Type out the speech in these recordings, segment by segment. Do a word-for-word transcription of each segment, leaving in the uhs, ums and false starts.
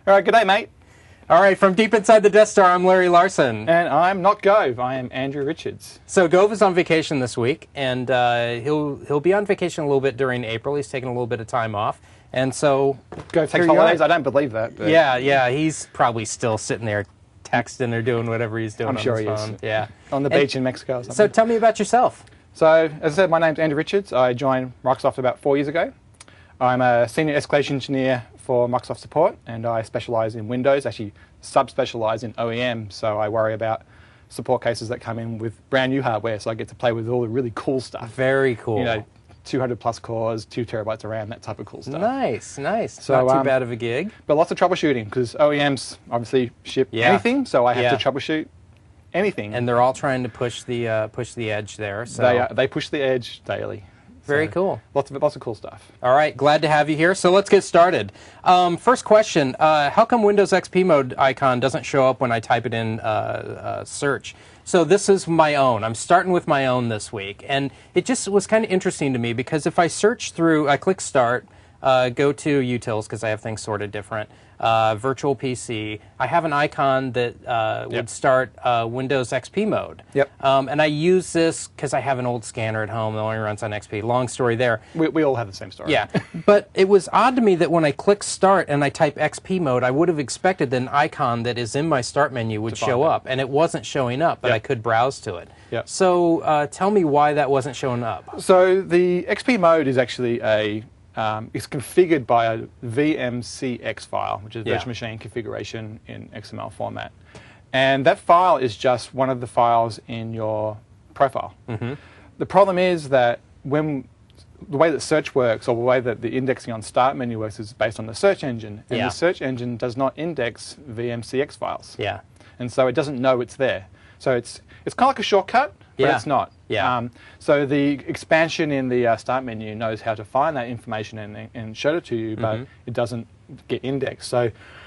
All right, good day, mate. All right, from deep inside the Death Star, I'm Larry Larson. And I'm not Gove, I am Andrew Richards. So Gove is on vacation this week, and uh, he'll he'll be on vacation a little bit during April. He's taking a little bit of time off, and so Gove takes holidays. I don't believe that. But yeah, yeah, he's probably still sitting there texting or doing whatever he's doing. I'm on sure his he phone. is. Yeah, on the and, beach in Mexico or something. So tell me about yourself. So, as I said, my name's Andrew Richards. I joined Microsoft about four years ago. I'm a senior escalation engineer for Microsoft support, and I specialise in Windows, actually sub-specialise in O E M, so I worry about support cases that come in with brand new hardware, so I get to play with all the really cool stuff. Very cool. You know, two hundred plus cores, two terabytes of RAM, that type of cool stuff. Nice, nice. So, Not too um, bad of a gig. But lots of troubleshooting, because O E Ms obviously ship Yeah. anything, so I have Yeah. to troubleshoot anything. And they're all trying to push the uh, push the edge there. So They, uh, they push the edge daily. very So, cool. Lots of lots of cool stuff. All right, glad to have you here. So let's get started. Um, first question, uh, how come Windows X P mode icon doesn't show up when I type it in uh, uh, search? So this is my own. I'm starting with my own this week. And it just was kind of interesting to me because if I search through, I click Start, uh, go to Utils because I have things sorted different, uh, Virtual P C, I have an icon that uh, would Yep. start uh, Windows X P mode. Yep. Um, and I use this because I have an old scanner at home that only runs on X P. Long story there. We, we all have the same story. Yeah, but it was odd to me that when I click Start and I type X P mode, I would have expected that an icon that is in my Start menu would To find show it. up, and it wasn't showing up, but Yep. I could browse to it. Yep. So uh, tell me why that wasn't showing up. So the X P mode is actually a um, it's configured by a V M C X file, which is Yeah. virtual machine configuration in X M L format, and that file is just one of the files in your profile. Mm-hmm. The problem is that when the way that search works, or the way that the indexing on Start menu works, is based on the search engine, and Yeah. the search engine does not index V M C X files, Yeah. and so it doesn't know it's there. So it's it's kind of like a shortcut, but Yeah. it's not. Yeah. Um, so the expansion in the uh, Start menu knows how to find that information and, and show it to you, but Mhm. it doesn't get indexed. So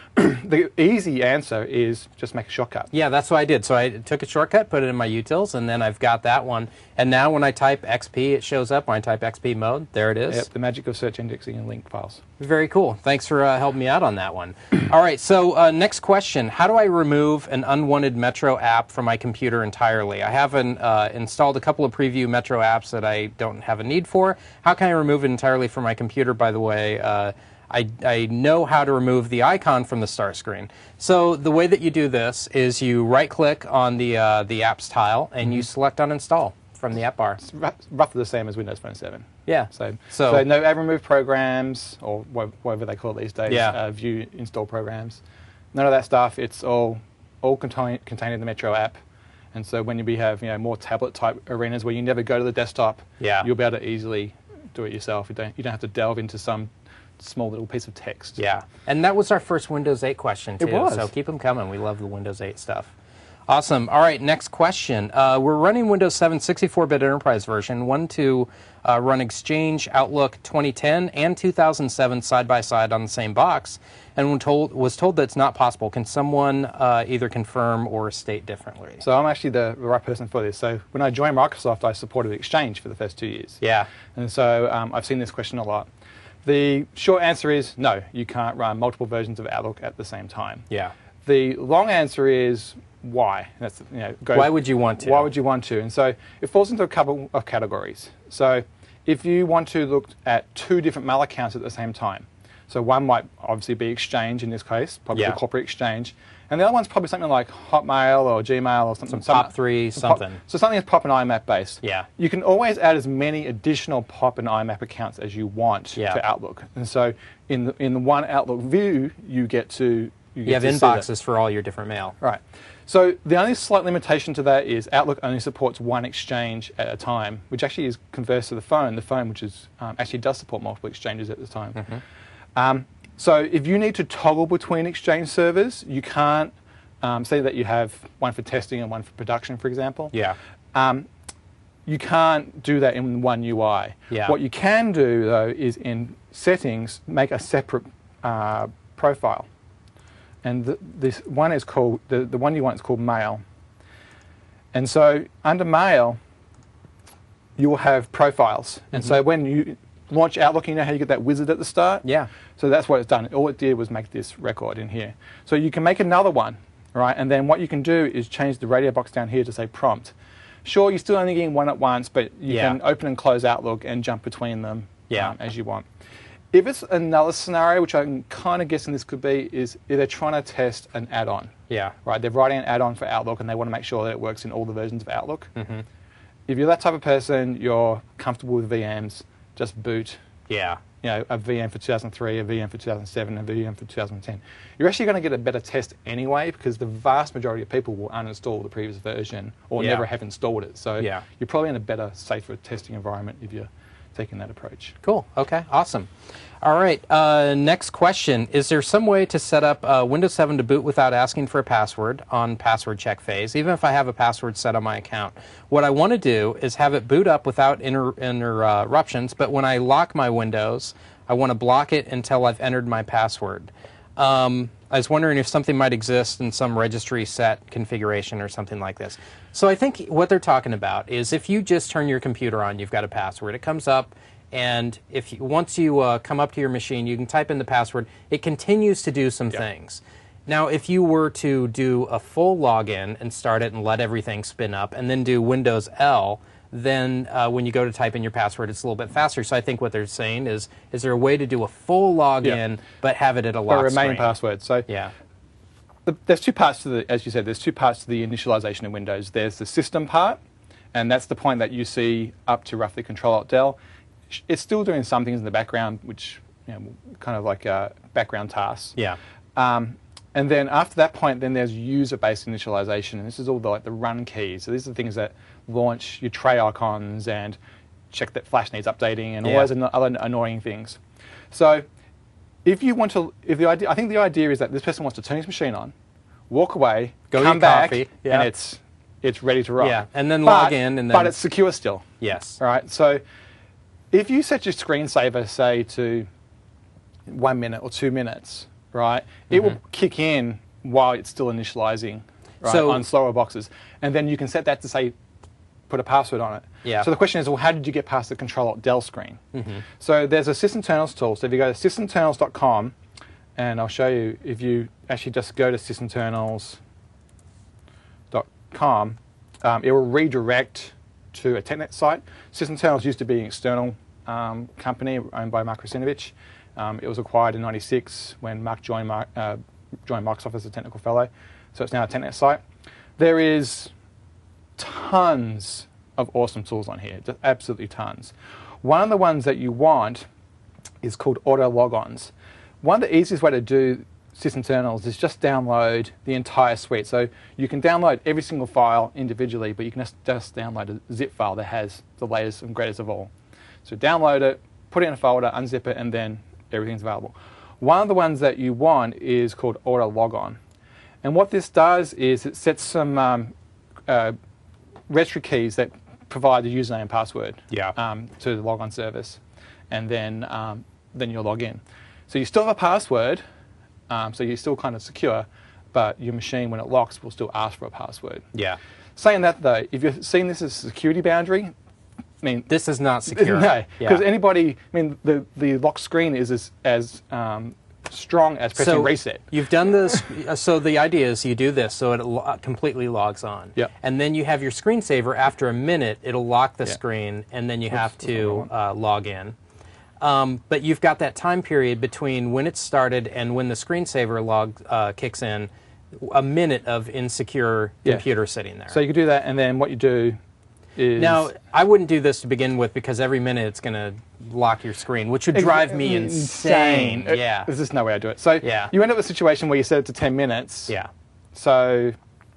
the easy answer is just make a shortcut. Yeah, that's what I did. So I took a shortcut, put it in my utils, and then I've got that one. And now when I type X P, it shows up. When I type X P mode, there it is. Yep, the magic of search indexing and link files. Very cool. Thanks for uh, helping me out on that one. All right, so uh, next question. How do I remove an unwanted Metro app from my computer entirely? I have an, uh, installed a couple of preview Metro apps that I don't have a need for. How can I remove it entirely from my computer, by the way? Uh, I, I know how to remove the icon from the start screen. So the way that you do this is you right-click on the, uh, the apps tile, and you select Uninstall from the app bar. It's r- roughly the same as Windows Phone seven. Yeah. So, So- so, no add remove programs, or wha- whatever they call it these days, Yeah. uh, view install programs. None of that stuff. It's all all contain, contained in the Metro app. And so when you have you know more tablet type arenas where you never go to the desktop, Yeah. you'll be able to easily do it yourself. You don't you don't have to delve into some small little piece of text. Yeah, and that was our first Windows eight question, too. It was. So keep them coming. We love the Windows eight stuff. Awesome. All right, next question. Uh, we're running Windows seven sixty-four bit Enterprise version, one to uh, run Exchange, Outlook twenty ten, and two thousand seven side by side on the same box, and when told, was told that it's not possible. Can someone uh, either confirm or state differently? So I'm actually the right person for this. So when I joined Microsoft, I supported Exchange for the first two years. Yeah. And so um, I've seen this question a lot. The short answer is no, you can't run multiple versions of Outlook at the same time. Yeah. The long answer is why. That's, you know, go, Why would you want to? Why would you want to? And so it falls into a couple of categories. So if you want to look at two different mail accounts at the same time, so one might obviously be Exchange in this case, probably Yeah. the corporate Exchange, and the other one's probably something like Hotmail or Gmail or something. Some Pop three, some pop- something. so something that's Pop and I MAP based. Yeah. You can always add as many additional Pop and I MAP accounts as you want Yeah. to Outlook. And so in the, in the one Outlook view, you get to you, You get have to see that. inboxes for all your different mail. Right. So the only slight limitation to that is Outlook only supports one exchange at a time, which actually is converse to the phone. The phone, which is um, actually does support multiple exchanges at the time. Mm-hmm. Um, so if you need to toggle between exchange servers, you can't um, say that you have one for testing and one for production, for example. Yeah. Um, you can't do that in one U I. Yeah. What you can do, though, is in settings, make a separate uh, profile. And th this one is called, the, the one you want is called Mail. And so under Mail, you will have profiles. And Mm-hmm. so when you launch Outlook, you know how you get that wizard at the start? Yeah. So that's what it's done. All it did was make this record in here. So you can make another one, right? And then what you can do is change the radio box down here to say prompt. Sure, you're still only getting one at once, but you Yeah. can open and close Outlook and jump between them Yeah. um, as you want. If it's another scenario, which I'm kind of guessing this could be, is if they're trying to test an add-on. Yeah. Right, they're writing an add-on for Outlook and they want to make sure that it works in all the versions of Outlook. Mm-hmm. If you're that type of person, you're comfortable with V Ms, just boot Yeah. you know, a V M for two thousand three, a V M for two thousand seven, a V M for two thousand ten. You're actually going to get a better test anyway because the vast majority of people will uninstall the previous version or Yeah. never have installed it. So Yeah. you're probably in a better, safer testing environment if you're taking that approach. Cool. Okay. Awesome. All right. Uh, next question. Is there some way to set up uh, Windows seven to boot without asking for a password on password check phase, even if I have a password set on my account? What I want to do is have it boot up without inter interruptions, but when I lock my Windows, I want to block it until I've entered my password. Um, I was wondering if something might exist in some registry set configuration or something like this. So I think what they're talking about is if you just turn your computer on, you've got a password. It comes up, and if you, once you uh, come up to your machine, you can type in the password. It continues to do some Yep. things. Now, if you were to do a full login and start it and let everything spin up, and then do Windows L, then uh, when you go to type in your password, it's a little bit faster. So I think what they're saying is, is there a way to do a full login, Yeah. but have it at a Or lock a remaining screen? password. So Yeah. the, there's two parts to the, as you said, there's two parts to the initialization of Windows. There's the system part, and that's the point that you see up to roughly Control-Alt-Del. It's still doing some things in the background, which you know, kind of like uh, background tasks. Yeah. Um, and then after that point, then there's user-based initialization, and this is all the like the run keys. So these are the things that launch your tray icons and check that Flash needs updating and all Yeah. those ano- other annoying things. So if you want to, if the idea, I think the idea is that this person wants to turn his machine on, walk away, Go come get back, coffee. Yeah. and it's it's ready to rock. Yeah, and then But- log in and then- but it's secure still. Yes. All right. So if you set your screensaver, say, to one minute or two minutes, right, it will kick in while it's still initializing, right, So- on slower boxes. And then you can set that to, say, put a password on it. Yeah. So the question is, well, how did you get past the Control-Alt-Del screen? So there's a sysinternals tool. So if you go to sysinternals dot com, and I'll show you, if you actually just go to sysinternals dot com, um, it will redirect to a TechNet site. Sysinternals used to be an external um, company owned by Mark Russinovich. Um, it was acquired in ninety-six when Mark joined, Mark, uh, joined Microsoft as a technical fellow. So it's now a TechNet site. There is tons of awesome tools on here, just absolutely tons. One of the ones that you want is called auto logons. One of the easiest way to do sysinternals is just download the entire suite. So you can download every single file individually, but you can just, just download a zip file that has the latest and greatest of all. So download it, put it in a folder, unzip it, and then everything's available. One of the ones that you want is called auto logon. And what this does is it sets some um, uh, registry keys that provide the username and password Yeah. um, to the logon service, and then um, then you'll log in. So you still have a password, um, so you're still kind of secure, but your machine, when it locks, will still ask for a password. Yeah. Saying that though, if you're seeing this as a security boundary, I mean, This is not secure. no, Yeah. because anybody, I mean, the the lock screen is as as um, strong as pressing so reset. You've done this. uh, So the idea is you do this so it lo completely logs on. Yep. And then you have your screensaver. After a minute, it'll lock the Yeah. screen, and then you have what's to uh, log in. Um, but you've got that time period between when it started and when the screensaver log uh, kicks in, a minute of insecure Yeah. computer sitting there. So you can do that, and then what you do is Now, I wouldn't do this to begin with because every minute it's going to lock your screen, which would drive me insane. Uh, Yeah. There's just no way I do it. So Yeah. you end up with a situation where you set it to ten minutes. Yeah. So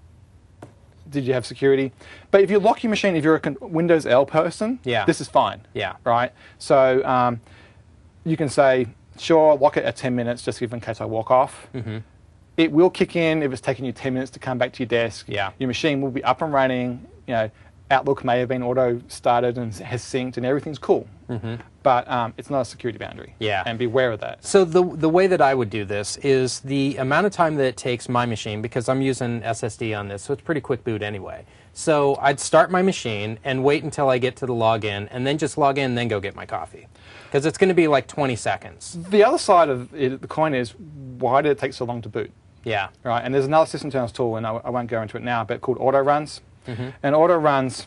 did you have security? But if you lock your machine, if you're a con- Windows L person, Yeah. this is fine. Yeah. Right? So um, you can say, sure, lock it at ten minutes just in case I walk off. Mm-hmm. It will kick in if it's taking you ten minutes to come back to your desk. Yeah. Your machine will be up and running. You know, Outlook may have been auto started and has synced, and everything's cool. Mm-hmm. But um, it's not a security boundary. Yeah. And beware of that. So the the way that I would do this is the amount of time that it takes my machine, because I'm using S S D on this, so it's pretty quick boot anyway. So I'd start my machine and wait until I get to the login, and then just log in and then go get my coffee. Because it's going to be like twenty seconds. The other side of it, the coin is, why did it take so long to boot? Yeah. Right, and there's another system internals tool, and I, I won't go into it now, but called auto runs. Mm-hmm. And auto runs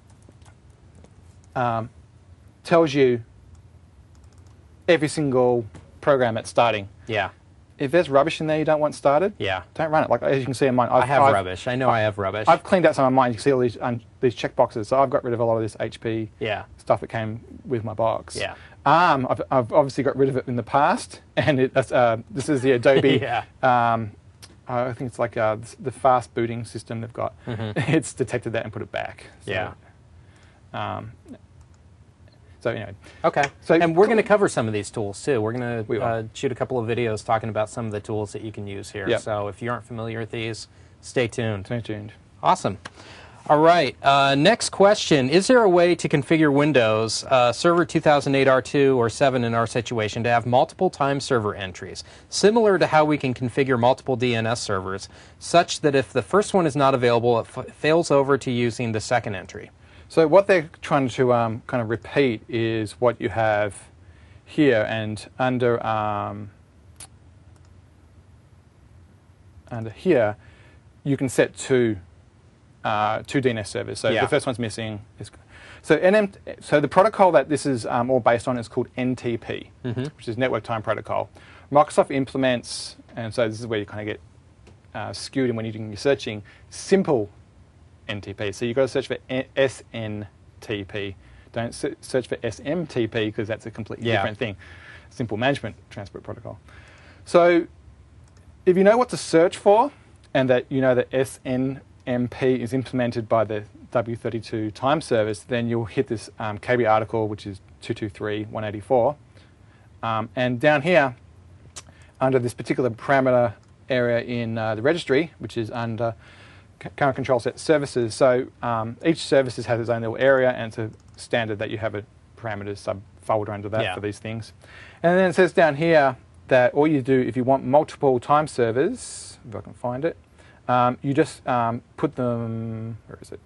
um, tells you every single program that's starting. Yeah. If there's rubbish in there you don't want started, Yeah. don't run it. Like as you can see in mine, I've, I have I've, rubbish. I know I have rubbish. I've cleaned out some of mine. You can see all these um, these checkboxes. So I've got rid of a lot of this H P yeah. stuff that came with my box. Yeah. ARM, I've, I've obviously got rid of it in the past, and it, that's, uh, this is the Adobe. yeah. Um, I think it's like uh, the fast booting system they've got. Mm-hmm. It's detected that and put it back. So, Yeah. Um, so anyway. Okay. So and we're going to cover some of these tools too. We're going We to uh, shoot a couple of videos talking about some of the tools that you can use here. Yep. So if you aren't familiar with these, stay tuned. Stay tuned. Awesome. All right. Uh, next question. Is there a way to configure Windows uh, Server two thousand eight R two or seven in our situation to have multiple time server entries, similar to how we can configure multiple D N S servers, such that if the first one is not available, it f fails over to using the second entry? So what they're trying to um, kind of repeat is what you have here, and under um, under here, you can set two uh, two D N S servers. So Yeah. the first one's missing. Is, so N M, so the protocol that this is um, all based on is called N T P, Mm-hmm. which is Network Time Protocol. Microsoft implements, and so this is where you kind of get uh, skewed in when you're doing your searching, simple N T P. So you've got to search for S N T P. Don't se search for S M T P because that's a completely Yeah. different thing. Simple Management Transport Protocol. So if you know what to search for and that you know that S N M P is implemented by the W thirty-two time service, then you'll hit this um, K B article, which is two two three one eighty-four. Um, and down here, under this particular parameter area in uh, the registry, which is under current control set services. So um, each service has its own little area, and it's a standard that you have a parameters subfolder under that Yeah. for these things. And then it says down here that all you do, if you want multiple time servers, if I can find it, um, you just um, put them, where is it?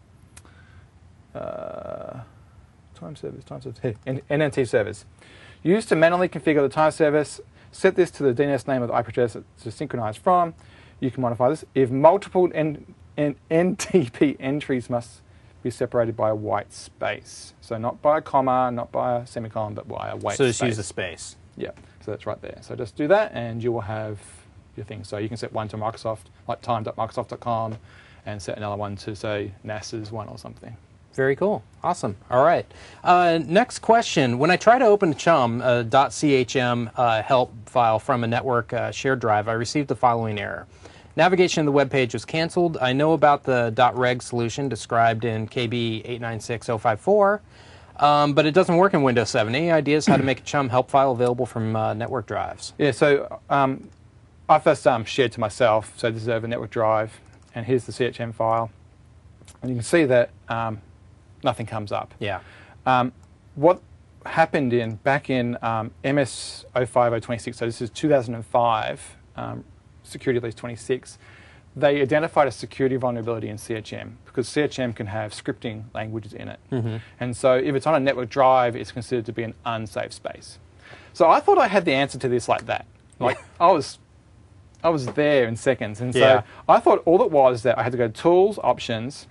Uh, time service, time service, here, N N T servers. Used to manually configure the time service, set this to the D N S name of the I P address to synchronize from. You can modify this. If multiple N N N T P entries must be separated by a white space. So not by a comma, not by a semicolon, but by a white So space. just use a space. Yeah, so that's right there. So just do that and you will have your thing. So you can set one to Microsoft, like time dot microsoft dot com, and set another one to, say, NASA's one or something. Very cool. Awesome. All right. Uh, next question. When I try to open Chum, a .chm uh, help file from a network uh, shared drive, I received the following error. Navigation of the web page was canceled. I know about the .reg solution described in K B eight nine six oh five four, um, but it doesn't work in Windows seven. Any ideas how to make a Chum help file available from uh, network drives? Yeah, so um, I first um, shared to myself. So this is over network drive, and here's the C H M file. And you can see that um, nothing comes up. Yeah. Um, what happened in back in um, M S oh five oh twenty-six, so this is two thousand five, um, security release twenty-six, they identified a security vulnerability in C H M because C H M can have scripting languages in it. Mm-hmm. And so if it's on a network drive, it's considered to be an unsafe space. So I thought I had the answer to this like that. Like I was I was there in seconds. And so Yeah. I thought all it was that I had to go to Tools, Options,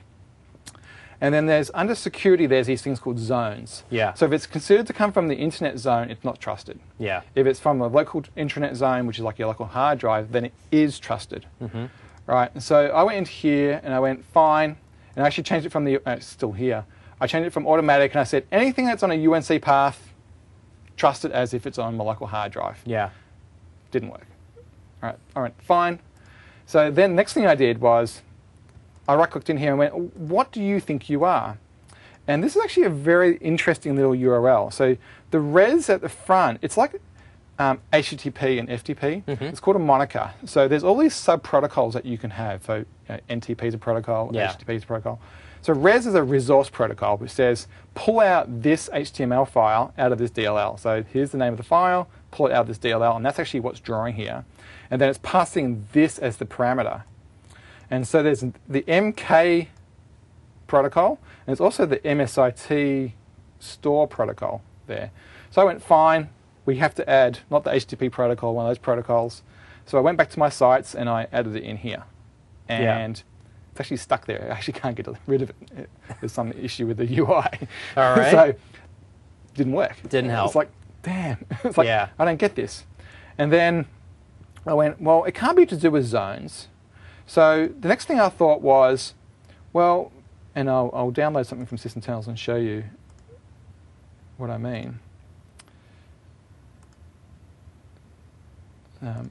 and then there's, under security, there's these things called zones. Yeah. So if it's considered to come from the internet zone, it's not trusted. Yeah. If it's from a local internet zone, which is like your local hard drive, then it is trusted. Mm-hmm. Right, and so I went into here and I went fine, and I actually changed it from the, uh, it's still here, I changed it from automatic and I said anything that's on a U N C path, trust it as if it's on my local hard drive. Yeah. Didn't work. All right, all right, fine. So then next thing I did was I right-clicked in here and went, what do you think you are? And this is actually a very interesting little U R L. So the res at the front, it's like um, H T T P and F T P. Mm-hmm. It's called a moniker. So there's all these sub-protocols that you can have. So you know, N T P is a protocol, Yeah. H T T P is a protocol. So res is a resource protocol which says, pull out this H T M L file out of this D L L. So here's the name of the file, pull it out of this D L L, and that's actually what's drawing here. And then it's passing this as the parameter. And so there's the M K protocol, and it's also the M S I T store protocol there. So I went, fine, we have to add, not the H T T P protocol, one of those protocols. So I went back to my sites and I added it in here. And Yeah. it's actually stuck there. I actually can't get rid of it. There's some issue with the U I. All right. So didn't work. Didn't help. It's like, damn. It's like, Yeah. I don't get this. And then I went, well, it can't be to do with zones. So the next thing I thought was, well, and I'll, I'll download something from SysInternals and show you what I mean. Um,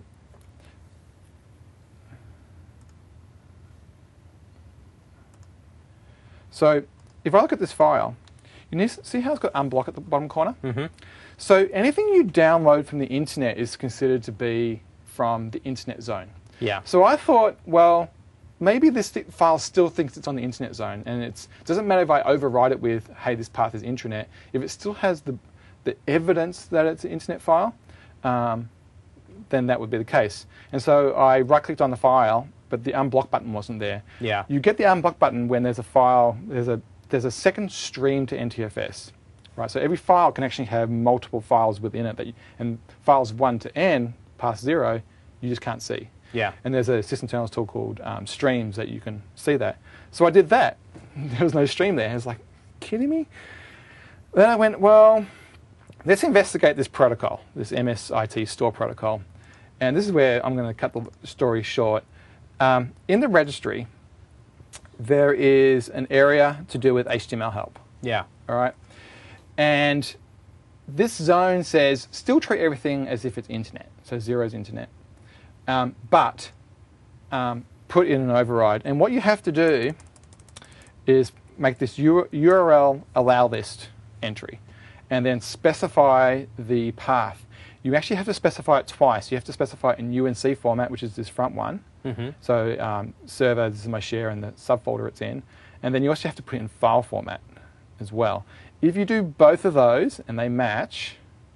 so if I look at this file, you need to see how it's got unblock at the bottom corner? Mm-hmm. So anything you download from the internet is considered to be from the internet zone. Yeah. So I thought, well, maybe this th file still thinks it's on the internet zone, and it doesn't matter if I override it with, hey, this path is intranet. If it still has the, the evidence that it's an internet file, um, then that would be the case. And so I right-clicked on the file, but the unblock button wasn't there. Yeah. You get the unblock button when there's a file, there's a, there's a second stream to N T F S. Right, so every file can actually have multiple files within it, that you, and files one to n past zero, you just can't see. Yeah. And there's a SysInternals tool called um, Streams that you can see that. So I did that. There was no stream there. I was like, kidding me? Then I went, well, let's investigate this protocol, this M S I T store protocol. And this is where I'm going to cut the story short. Um, in the registry, there is an area to do with H T M L help. Yeah. All right. And this zone says still treat everything as if it's internet. So zero is internet. Um, but um, put in an override. And what you have to do is make this U R L allow list entry and then specify the path. You actually have to specify it twice. You have to specify it in U N C format, which is this front one. Mm-hmm. So um, server, this is my share and the subfolder it's in. And then you also have to put it in file format as well. If you do both of those and they match,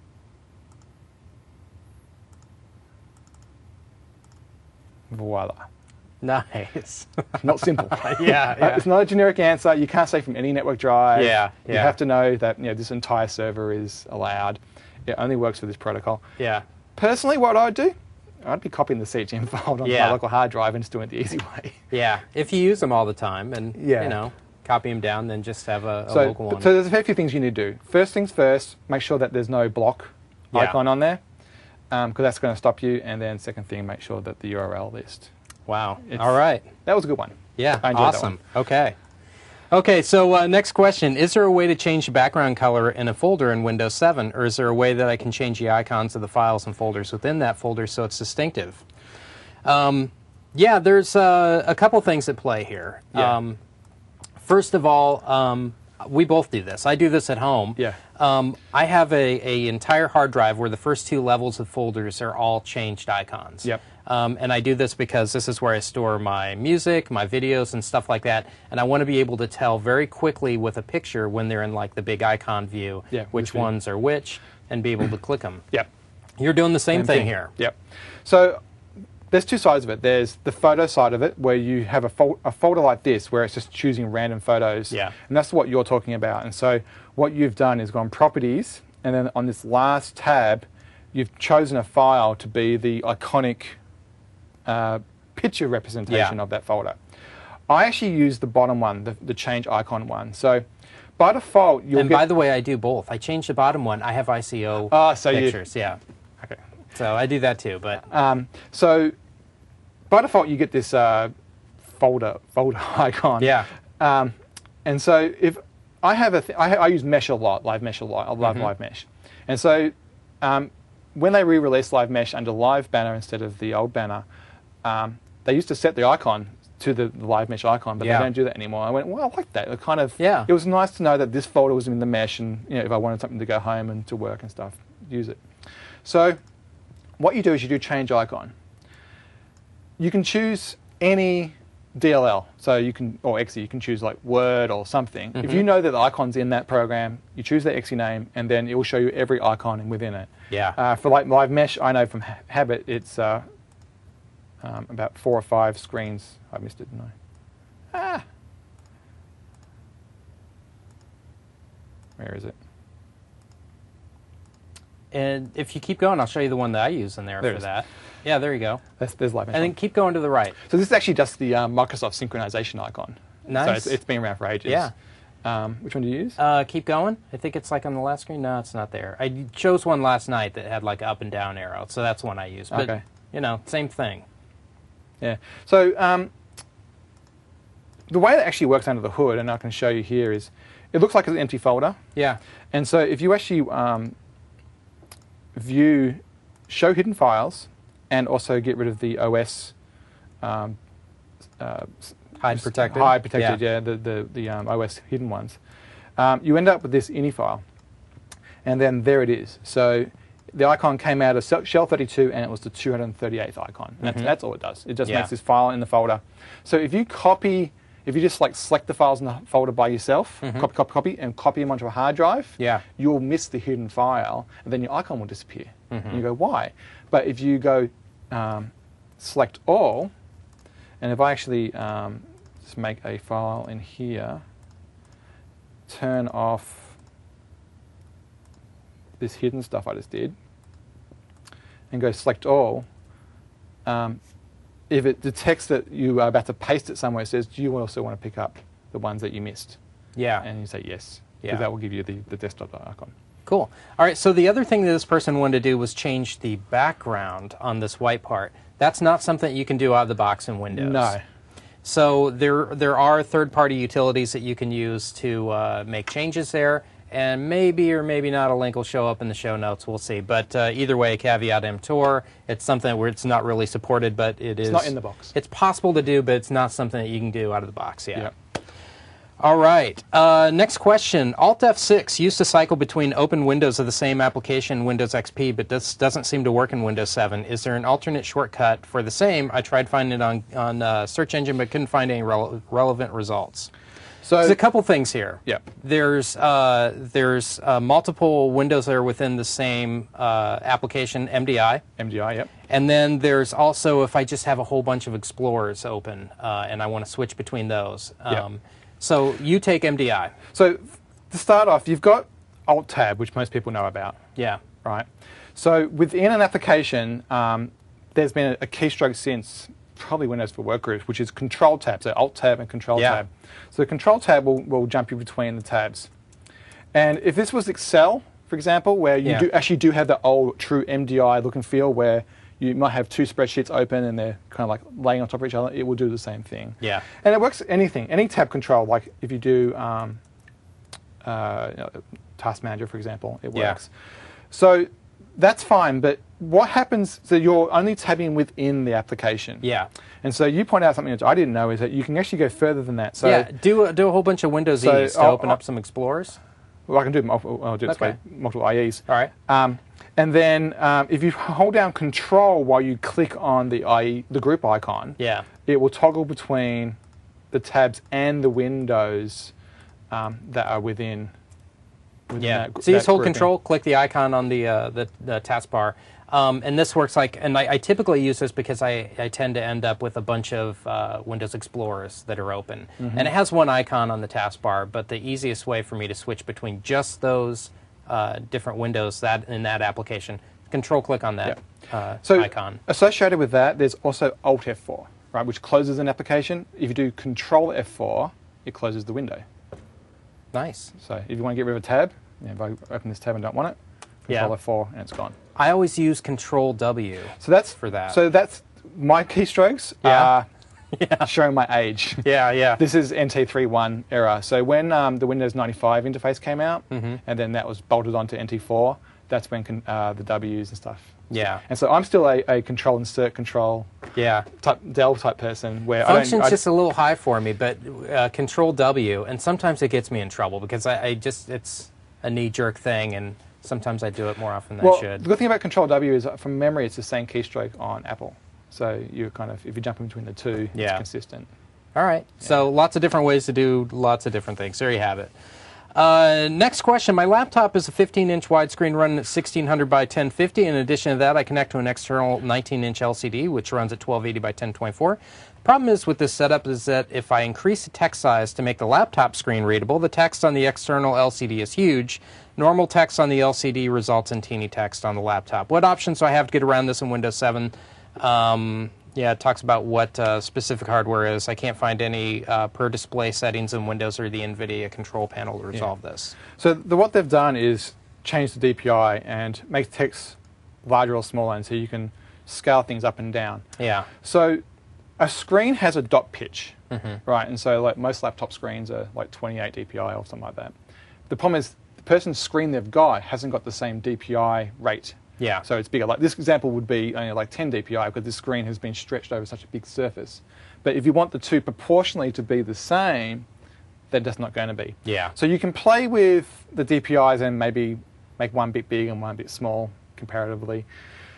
voila. Nice. Not simple. yeah, yeah. It's not a generic answer. You can't say from any network drive. Yeah, You yeah. have to know that you know this entire server is allowed. It only works for this protocol. Yeah. Personally, what I'd do, I'd be copying the C H M file onto Yeah. my local hard drive and just doing it the easy way. Yeah. If you use them all the time and, Yeah. you know, copy them down, then just have a, a So, local one. so there's a fair few things you need to do. First things first, make sure that there's no block Yeah. icon on there, because that's going to stop you. And then second thing, make sure that the U R L list. Wow. It's- All right. That was a good one. Yeah. I enjoyed that awesome. one. Okay. Okay, so uh, next question. Is there a way to change the background color in a folder in Windows seven, or is there a way that I can change the icons of the files and folders within that folder so it's distinctive? Um, yeah, there's uh, a couple things at play here. Yeah. Um, first of all, um, we both do this. I do this at home. Yeah. Um, I have a, a entire hard drive where the first two levels of folders are all changed icons. Yep. Um, and I do this because this is where I store my music, my videos, and stuff like that. And I want to be able to tell very quickly with a picture when they're in like the big icon view Yeah, which this view. ones are which, and be able to click them. Yep. You're doing the same, Same thing, thing. here. Yep. So there's two sides of it. There's the photo side of it, where you have a, fol a folder like this, where it's just choosing random photos. Yeah. And that's what you're talking about. And so what you've done is gone Properties, and then on this last tab, you've chosen a file to be the iconic uh, picture representation Yeah. of that folder. I actually use the bottom one, the, the change icon one. So by default, you'll And get... by the way, I do both. I change the bottom one. I have I C O Ah, so you- pictures. Yeah. Okay. So I do that too. But Um, so by default, you get this uh, folder folder icon. yeah. Um, and so if I have a, th I, ha I use Mesh a lot, Live Mesh a lot. I love Mhm. Live Mesh. And so um, when they re-released Live Mesh under Live banner instead of the old banner, um, they used to set the icon to the, the Live Mesh icon, but Yeah. they don't do that anymore. I went, well, I like that. It kind of, Yeah. it was nice to know that this folder was in the mesh, and you know, if I wanted something to go home and to work and stuff, use it. So what you do is you do change icon. You can choose any D L L, so you can, or X E, you can choose like Word or something. If you know that the icon's in that program, you choose the X E name, and then it will show you every icon within it. Yeah. Uh, for like Live Mesh, I know from ha habit it's uh, um, about four or five screens. I missed it, didn't I? Ah. Where is it? And if you keep going, I'll show you the one that I use in there, There it for is. that. Yeah, there you go. There's, there's Live Bench And then one. keep going to the right. So this is actually just the um, Microsoft synchronization icon. Nice. So it's, it's been around for ages. Yeah. Um, which one do you use? Uh, keep going. I think it's like on the last screen. No, it's not there. I chose one last night that had like an up and down arrow, so that's one I use. But, Okay. you know, same thing. Yeah. So um, the way that actually works under the hood, and I can show you here, is it looks like it's an empty folder. Yeah. And so if you actually um, view show hidden files and also get rid of the O S um, uh, Hide protected. hide protected, Yeah. yeah, the, the, the um, O S hidden ones, um, you end up with this ini file. And then there it is. So the icon came out of shell thirty-two, and it was the two hundred thirty-eighth icon. And that's, Mhm. that's all it does. It just Yeah. makes this file in the folder. So if you copy, if you just like select the files in the folder by yourself, Mhm. copy, copy, copy, and copy them onto a hard drive, Yeah. you'll miss the hidden file, and then your icon will disappear. Mhm. And you go, why? But if you go um, select all, and if I actually um, just make a file in here, turn off this hidden stuff I just did, and go select all, um, if it detects that you are about to paste it somewhere, it says, do you also want to pick up the ones that you missed? Yeah. And you say yes, because Yeah. that will give you the, the desktop icon. Cool. All right, so the other thing that this person wanted to do was change the background on this white part. That's not something you can do out of the box in Windows. No. So there, there are third-party utilities that you can use to uh, make changes there, and maybe or maybe not a link will show up in the show notes. We'll see. But uh, either way, caveat emptor. It's something where it's not really supported, but it is. It's not in the box. It's possible to do, but it's not something that you can do out of the box yet. Yep. All right. Uh, next question. Alt F six used to cycle between open windows of the same application, Windows X P, but this doesn't seem to work in Windows seven. Is there an alternate shortcut for the same? I tried finding it on, on uh, search engine, but couldn't find any rele relevant results. So There's a couple things here. Yep. There's, uh, there's uh, multiple windows that are within the same uh, application, M D I. M D I, yep. And then there's also if I just have a whole bunch of Explorers open uh, and I want to switch between those. Yep. Um, So you take M D I. So to start off, you've got Alt-Tab, which most people know about, Yeah. right? So within an application, um, there's been a, a keystroke since probably Windows for Workgroups, which is Control-Tab, so Alt-Tab and Control-Tab. Yeah. So the Control-Tab will, will jump you between the tabs. And if this was Excel, for example, where you Yeah. do actually do have the old true M D I look and feel where you might have two spreadsheets open and they're kind of like laying on top of each other, it will do the same thing. Yeah. And it works anything, any tab control, like if you do um, uh, you know, Task Manager, for example, it Yeah. works. So that's fine, but what happens, so you're only tabbing within the application. Yeah. And so you point out something that I didn't know is that you can actually go further than that. So yeah. Do a, do a whole bunch of Windows So E's to I'll- open I'll- up some Explorers. well, I can do multiple, I'll do it this Okay. way, multiple I Es. All right. Um, and then um, if you hold down Control while you click on the I E, the group icon, Yeah. it will toggle between the tabs and the windows um, that are within. within Yeah. that, So you just that hold grouping. Control, click the icon on the uh, the, the taskbar, um, and this works like. And I, I typically use this because I, I tend to end up with a bunch of uh, Windows Explorers that are open, Mm-hmm. and it has one icon on the taskbar. But the easiest way for me to switch between just those uh, different windows that in that application, Control click on that uh, So icon. associated with that, there's also Alt F four, right, which closes an application. If you do Control F four, it closes the window. Nice. So if you want to get rid of a tab, you know, if I open this tab and don't want it, Control Yeah. F four and it's gone. I always use Control W. So that's For that. So that's my keystrokes Yeah. are Yeah. showing my age. Yeah. Yeah. This is N T three point one era. So when um, the Windows ninety-five interface came out, Mm-hmm. and then that was bolted onto N T four, that's when con- uh, the W's and stuff. Yeah. And so I'm still a, a control insert control Yeah. type Dell type person where Function's I don't. I, just a little high for me, but uh, Control W, and sometimes it gets me in trouble because I, I just it's a knee-jerk thing, and sometimes I do it more often than well, I should. the good thing about Control W is uh, from memory, it's the same keystroke on Apple. So you kind of, if you jump in between the two, Yeah. it's consistent. All right, so lots of different ways to do lots of different things. There you have it. Uh, next question. My laptop is a fifteen inch widescreen running at sixteen hundred by ten fifty. In addition to that, I connect to an external nineteen inch L C D, which runs at twelve eighty by ten twenty-four. The problem is with this setup is that if I increase the text size to make the laptop screen readable, the text on the external L C D is huge. Normal text on the L C D results in teeny text on the laptop. What options do I have to get around this in Windows seven? Um, yeah, it talks about what uh, specific hardware is. I can't find any uh, per display settings in Windows or the NVIDIA control panel to resolve yeah. this. So the, what they've done is change the D P I and make text larger or smaller, and so you can scale things up and down. Yeah. So a screen has a dot pitch, mm-hmm. right? And so like most laptop screens are like twenty-eight D P I or something like that. The problem is the person's screen they've got hasn't got the same D P I rate. Yeah. So it's bigger. Like this example would be only like ten D P I because this screen has been stretched over such a big surface. But if you want the two proportionally to be the same, they're just not going to be. Yeah. So you can play with the D P Is and maybe make one bit big and one bit small comparatively.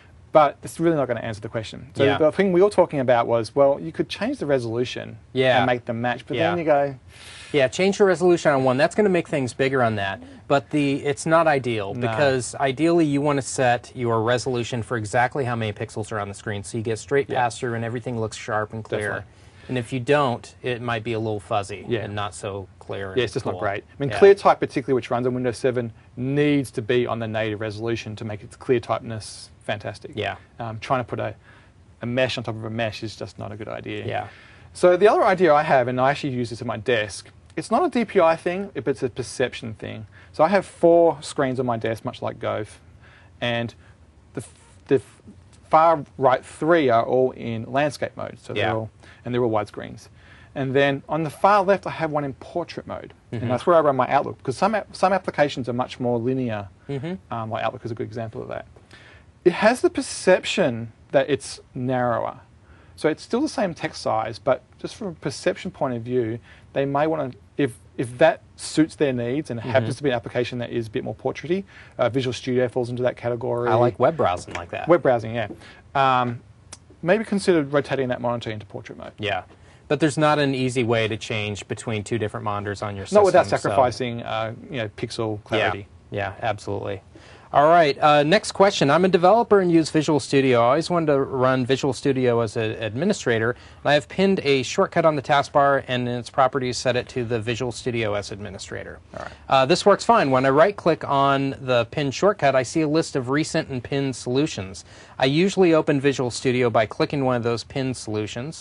But it's really not going to answer the question. So yeah. the thing we were talking about was, well, you could change the resolution yeah. and make them match. But yeah. then you go... Yeah, change the resolution on one. That's going to make things bigger on that. But the it's not ideal no. because ideally you want to set your resolution for exactly how many pixels are on the screen so you get straight yeah. pass through and everything looks sharp and clear. Definitely. And if you don't, it might be a little fuzzy yeah. and not so clear. Yeah, it's just cool. not great. I mean, yeah. ClearType particularly, which runs on Windows seven, needs to be on the native resolution to make its ClearTypeness fantastic. Yeah. Um, trying to put a, a mesh on top of a mesh is just not a good idea. Yeah. So the other idea I have, and I actually use this at my desk, it's not a D P I thing, but it's a perception thing. So I have four screens on my desk, much like Gove, and the, the far right three are all in landscape mode, so yeah. they're all, and they're all widescreens. And then on the far left, I have one in portrait mode, mm-hmm. and that's where I run my Outlook, because some some applications are much more linear. Mm-hmm. um, like Outlook is a good example of that. It has the perception that it's narrower. So it's still the same text size, but just from a perception point of view, they may want to, if if that suits their needs and it mm-hmm. happens to be an application that is a bit more portraity, uh, Visual Studio falls into that category. I like web browsing like that. Web browsing, yeah. Um, maybe consider rotating that monitor into portrait mode. Yeah. But there's not an easy way to change between two different monitors on your system. Not without sacrificing so. uh, you know, pixel clarity. Yeah, yeah, absolutely. All right, uh, next question. I'm a developer and use Visual Studio. I always wanted to run Visual Studio as an administrator, and I have pinned a shortcut on the taskbar and in its properties set it to the Visual Studio as administrator. All right. Uh, this works fine. When I right-click on the pinned shortcut, I see a list of recent and pinned solutions. I usually open Visual Studio by clicking one of those pinned solutions.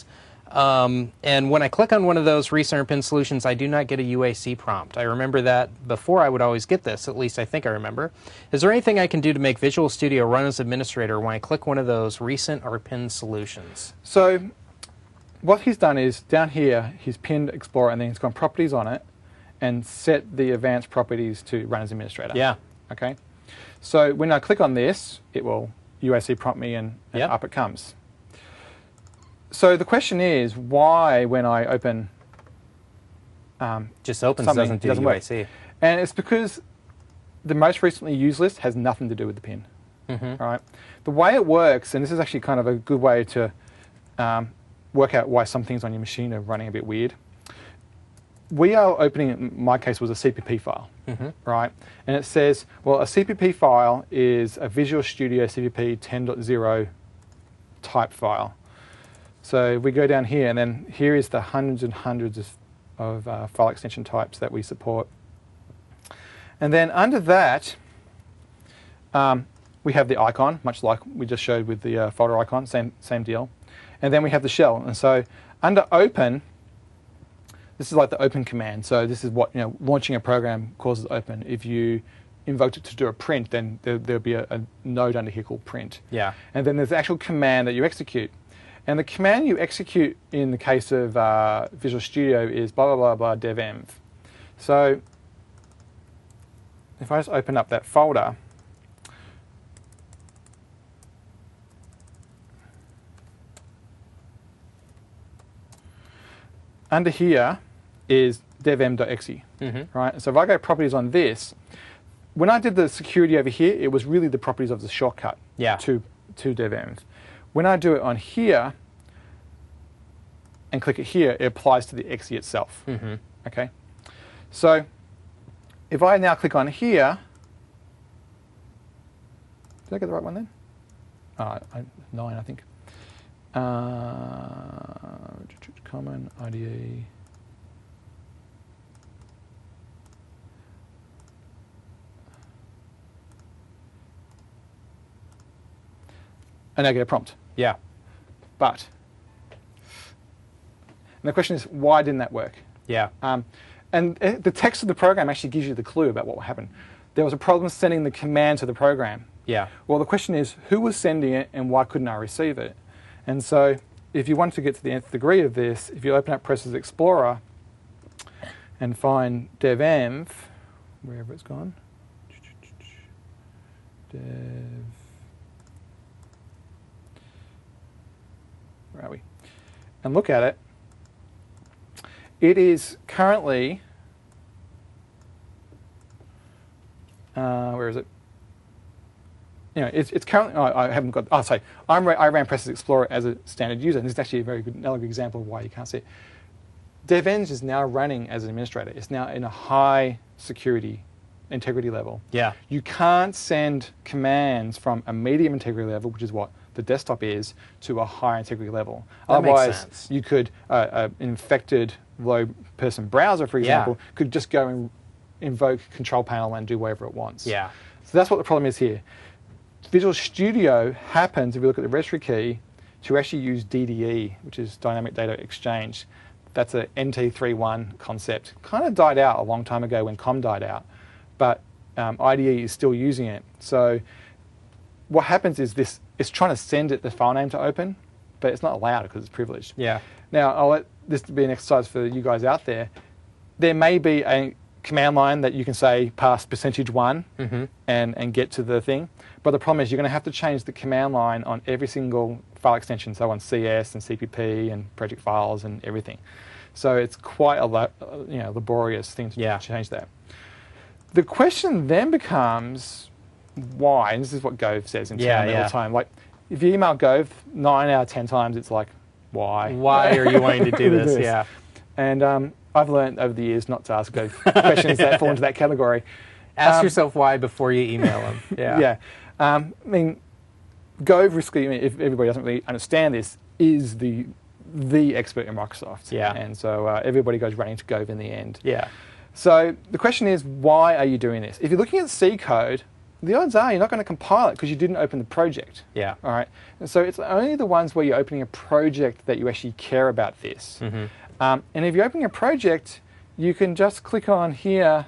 Um, and when I click on one of those recent or pinned solutions, I do not get a U A C prompt. I remember that before I would always get this, at least I think I remember. Is there anything I can do to make Visual Studio run as administrator when I click one of those recent or pinned solutions? So what he's done is, down here, he's pinned Explorer and then he's gone properties on it and set the advanced properties to run as administrator. Yeah. Okay. So when I click on this, it will U A C prompt me and, and yep. up it comes. So the question is, why when I open um, just opens something, doesn't do doesn't U A C? Work. And it's because the most recently used list has nothing to do with the pin. Mm-hmm. Right? The way it works, and this is actually kind of a good way to um, work out why some things on your machine are running a bit weird. We are opening, in my case, was a C P P file, mm-hmm. right? And it says, well, a C P P file is a Visual Studio C P P ten point oh type file. So we go down here, and then here is the hundreds and hundreds of, of uh, file extension types that we support. And then under that, um, we have the icon, much like we just showed with the uh, folder icon, same, same deal. And then we have the shell. And so under open, this is like the open command. So this is what, you know, launching a program causes open. If you invoked it to do a print, then there, there'll be a, a node under here called print. Yeah. And then there's the actual command that you execute. And the command you execute in the case of uh, Visual Studio is blah, blah, blah, blah, devenv. So if I just open up that folder, under here is devenv.exe, mm-hmm. right? So if I go properties on this, when I did the security over here, it was really the properties of the shortcut yeah. to, to devenv. When I do it on here and click it here, it applies to the exe itself. Mm-hmm. Okay, so if I now click on here, did I get the right one then? Oh, I, nine, I think. Uh, common I D E. And I get a prompt. Yeah. But, and the question is, why didn't that work? Yeah. Um, and the text of the program actually gives you the clue about what will happen. There was a problem sending the command to the program. Yeah. Well, the question is, who was sending it and why couldn't I receive it? And so if you want to get to the nth degree of this, if you open up Process Explorer and find devenv, wherever it's gone, dev, where are we? And look at it. It is currently, uh, where is it? You know, it's, it's currently, oh, I haven't got, oh, sorry, I'm, I ran Process Explorer as a standard user, and this is actually a very good, another good example of why you can't see it. devenv is now running as an administrator. It's now in a high security integrity level. Yeah. You can't send commands from a medium integrity level, which is what the desktop is, to a high integrity level. That Otherwise, makes sense. you could, uh, an infected low person browser, for example, Yeah. could just go and invoke control panel and do whatever it wants. Yeah. So that's what the problem is here. Visual Studio happens, if you look at the registry key, to actually use D D E, which is Dynamic Data Exchange. That's a N T three point one concept. Kind of died out a long time ago when COM died out, but um, I D E is still using it. So what happens is this, it's trying to send it the file name to open, but it's not allowed because it's privileged. Yeah. Now, I'll let this be an exercise for you guys out there. There may be a command line that you can say pass percentage one Mm-hmm. and, and get to the thing. But the problem is you're going to have to change the command line on every single file extension, so on C S and C P P and project files and everything. So it's quite a la- you know, laborious thing to Yeah. change that. The question then becomes why, and this is what Gove says in Yeah, term all yeah. the time. Like, if you email Gove, nine out of ten times it's like, why? Why are you wanting to do this? Yeah. And um, I've learned over the years not to ask Gove questions that fall into that category. Ask Um, yourself why before you email them. Yeah. Yeah. Um, I mean, Gove, riskly, I mean, if everybody doesn't really understand this, is the the expert in Microsoft. Yeah. And so uh, everybody goes running to Gove in the end. Yeah. So the question is, why are you doing this? If you're looking at C code, the odds are you're not going to compile it because you didn't open the project. Yeah. All right. And so it's only the ones where you're opening a project that you actually care about this. Mm-hmm. Um, and if you're opening a project, you can just click on here,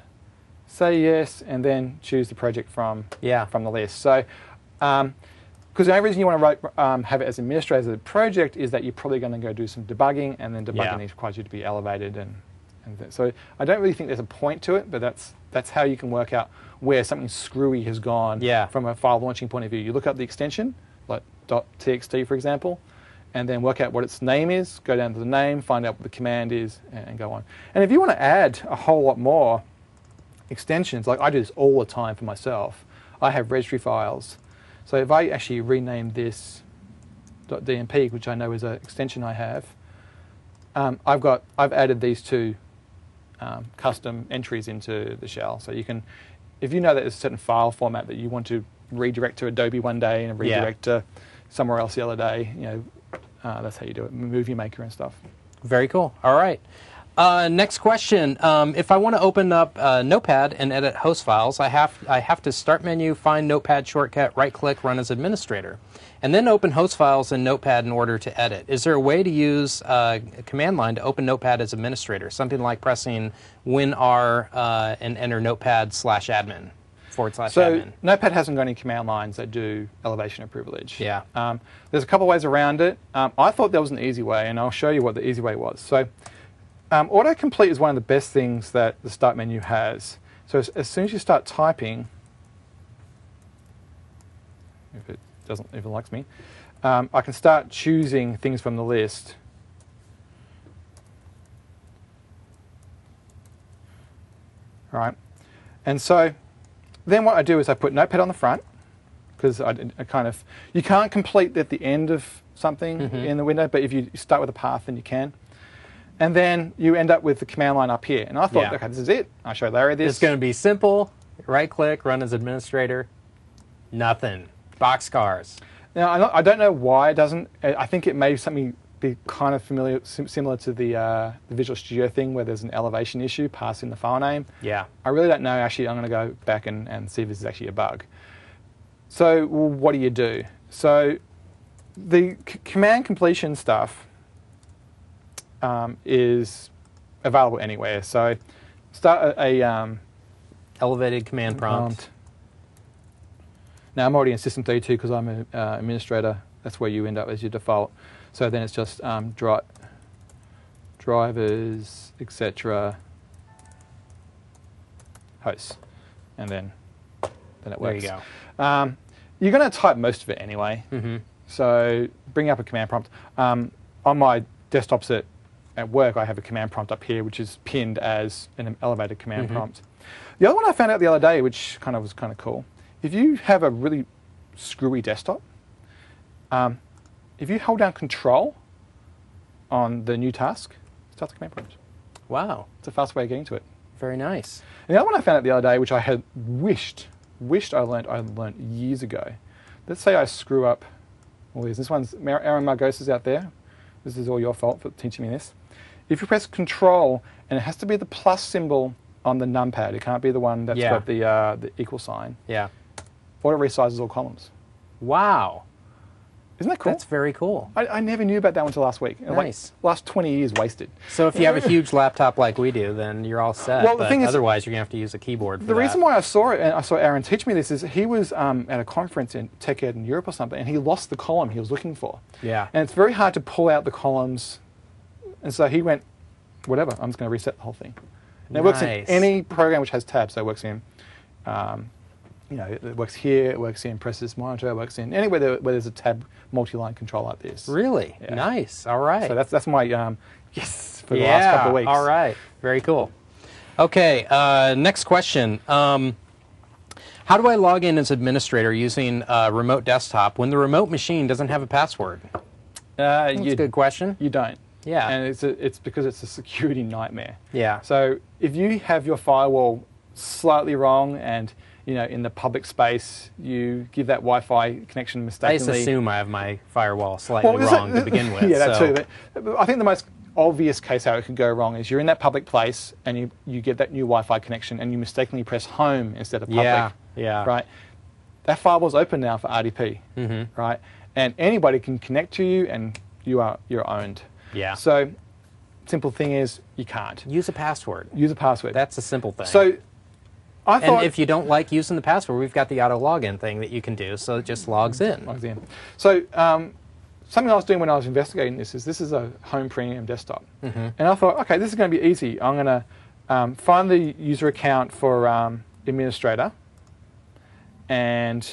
say yes, and then choose the project from Yeah. from the list. So, um, because the only reason you want to write, um, have it as administrator as a project is that you're probably going to go do some debugging, and then debugging Yeah. requires you to be elevated, and, and th- so I don't really think there's a point to it, but that's that's how you can work out where something screwy has gone Yeah. from a file launching point of view. You look up the extension, like .txt for example, and then work out what its name is, go down to the name, find out what the command is, and, and go on. And if you want to add a whole lot more extensions, like I do this all the time for myself, I have registry files. So if I actually rename this .dmp, which I know is an extension I have, um, I've got I've added these two um, custom entries into the shell. So you can, if you know that there's a certain file format that you want to redirect to Adobe one day and redirect to somewhere else the other day, you know, uh, that's how you do it. Movie Maker and stuff. Very cool. All right. Uh, next question. Um, if I want to open up uh, Notepad and edit host files, I have I have to start menu, find Notepad shortcut, right-click, run as administrator, and then open host files in Notepad in order to edit. Is there a way to use uh, a command line to open Notepad as administrator? Something like pressing WinR uh, and enter Notepad slash admin forward slash So admin. Notepad hasn't got any command lines that do elevation of privilege. Yeah. Um, there's a couple of ways around it. Um, I thought there was an easy way, and I'll show you what the easy way was. So. Um, autocomplete is one of the best things that the start menu has. So as, as soon as you start typing, if it doesn't even likes me, um, I can start choosing things from the list. All right, and so then what I do is I put Notepad on the front because I, I kind of you can't complete at the end of something Mm-hmm. in the window, but if you start with a path, then you can. and then you end up with the command line up here. And I thought, Yeah. okay, this is it. I show Larry this. It's going to be simple. Right click, run as administrator. Nothing. Boxcars. Now, I'm not- I don't know why it doesn't. I I think it may something be kind of familiar, sim- similar to the, uh, the Visual Studio thing where there's an elevation issue passing the file name. Yeah. I really don't know. Actually, I'm going to go back and, and see if this is actually a bug. So, well, what do you do? So, the c- command completion stuff um, is available anywhere. So, start a, a um, Elevated command prompt. prompt. Now, I'm already in System thirty-two because I'm an uh, administrator. That's where you end up as your default. So then it's just um, dri drivers, et cetera, hosts, and then then it There works. you go. Um, you're going to type most of it anyway. Mm-hmm. So bring up a command prompt. Um, on my desktops at, at work, I have a command prompt up here, which is pinned as an elevated command Mm-hmm. prompt. The other one I found out the other day, which kind of was kind of cool, if you have a really screwy desktop, um, if you hold down Control on the new task, start the command prompt. Wow. It's a fast way of getting to it. Very nice. And the other one I found out the other day, which I had wished, wished I learned, I learned years ago. Let's say I screw up all these. This one's Aaron Margos is out there. This is all your fault for teaching me this. If you press Control, and it has to be the plus symbol on the numpad. It can't be the one that's Yeah. got the uh, the equal sign. Yeah. Auto resizes all columns. Wow. Isn't that cool? That's very cool. I, I never knew about that one until last week. It was Nice. Like last twenty years wasted. So if you have a huge laptop like we do, then you're all set. Well, the but thing is- otherwise, you're going to have to use a keyboard for The that. reason why I saw it, and I saw Aaron teach me this, is he was um, at a conference in TechEd in Europe or something, and he lost the column he was looking for. Yeah. And it's very hard to pull out the columns. And so he went, whatever, I'm just going to reset the whole thing. And it works in Nice. any program which has tabs. So it works in, um, you know, it works here, it works in Press This Monitor, it works in anywhere there, where there's a tab multi-line control like this. Really? Yeah. Nice. All right. So that's, that's my, um, yes, for the yeah. last couple of weeks. All right. Very cool. Okay. Uh, next question. Um, how do I log in as administrator using a remote desktop when the remote machine doesn't have a password? Uh, That's you, a good question. you don't. Yeah. And it's, a, it's because it's a security nightmare. Yeah. So if you have your firewall slightly wrong and, you know, in the public space, you give that Wi-Fi connection I mistakenly. just assume I have my firewall slightly Well, is wrong it- to begin with. Yeah, that so. too. But I think the most obvious case how it could go wrong is you're in that public place and you, you get that new Wi-Fi connection and you mistakenly press home instead of public. Yeah, yeah. Right? That firewall's open now for R D P. Mm-hmm. Right? And anybody can connect to you and you are, you're owned. Yeah. So simple thing is you can't. Use a password. Use a password. That's a simple thing. So I thought... and if you don't like using the password, we've got the auto login thing that you can do, so it just logs in. logs in. So um, something I was doing when I was investigating this is this is a home premium desktop. Mm-hmm. And I thought, okay, this is going to be easy. I'm going to um, find the user account for um, administrator and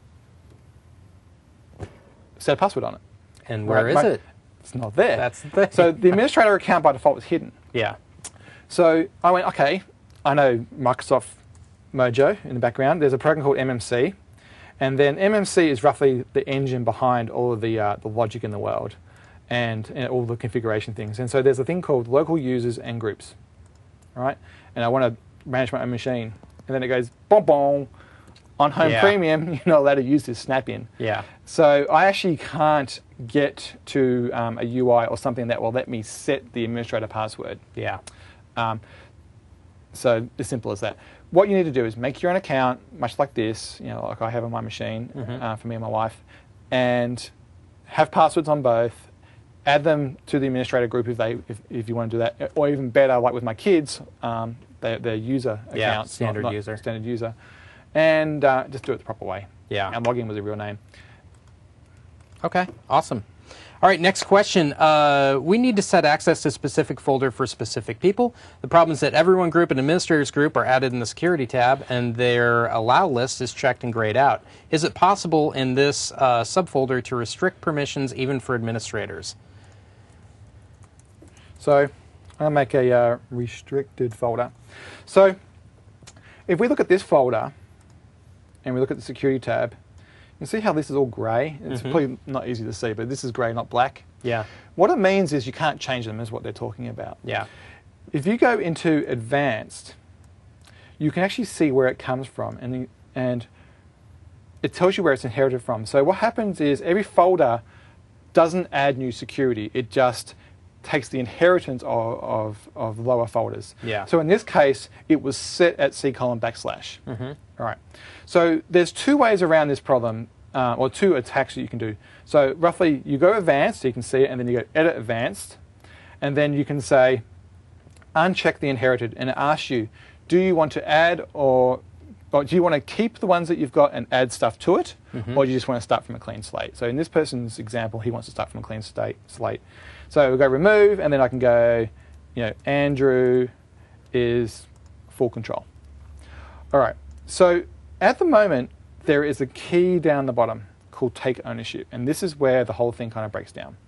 set a password on it. And where Right, is right. it? It's not there. That's the thing. So the administrator account by default was hidden. Yeah. So I went, okay, I know Microsoft Mojo in the background. There's a program called M M C. And then M M C is roughly the engine behind all of the, uh, the logic in the world and, and all the configuration things. And so there's a thing called local users and groups, right? And I want to manage my own machine. And then it goes, boom, boom. On Home Yeah. Premium, you're not allowed to use this snap-in. Yeah. So I actually can't get to um, a U I or something that will let me set the administrator password. Yeah. Um, so as simple as that. What you need to do is make your own account, much like this, you know, like I have on my machine Mhm. uh, for me and my wife, and have passwords on both. Add them to the administrator group if they, if, if you want to do that, or even better, like with my kids, um, their, their user Yeah, accounts, standard not, not user. standard user, and uh, just do it the proper way. Yeah. And log in with a real name. Okay, awesome. All right, next question. Uh, we need to set access to a specific folder for specific people. The problem is that everyone group and administrators group are added in the security tab, and their allow list is checked and grayed out. Is it possible in this uh, subfolder to restrict permissions even for administrators? So I'll make a uh, restricted folder. So if we look at this folder and we look at the security tab, You see how this is all grey? It's Mm-hmm. probably not easy to see, but this is grey, not black. Yeah. What it means is you can't change them, is what they're talking about. Yeah. If you go into advanced, you can actually see where it comes from, and and it tells you where it's inherited from. So what happens is every folder doesn't add new security. It just takes the inheritance of, of, of lower folders. Yeah. So in this case, it was set at C colon backslash. Mm-hmm. All right. So there's two ways around this problem, uh, or two attacks that you can do. So roughly, you go advanced, so you can see it, and then you go edit advanced, and then you can say uncheck the inherited, and it asks you, do you want to add or, or do you want to keep the ones that you've got and add stuff to it, Mm-hmm. or do you just want to start from a clean slate? So in this person's example, he wants to start from a clean state, slate. So we'll go remove, and then I can go, you know, Andrew is full control. All right. So at the moment, there is a key down the bottom called take ownership, and this is where the whole thing kind of breaks down.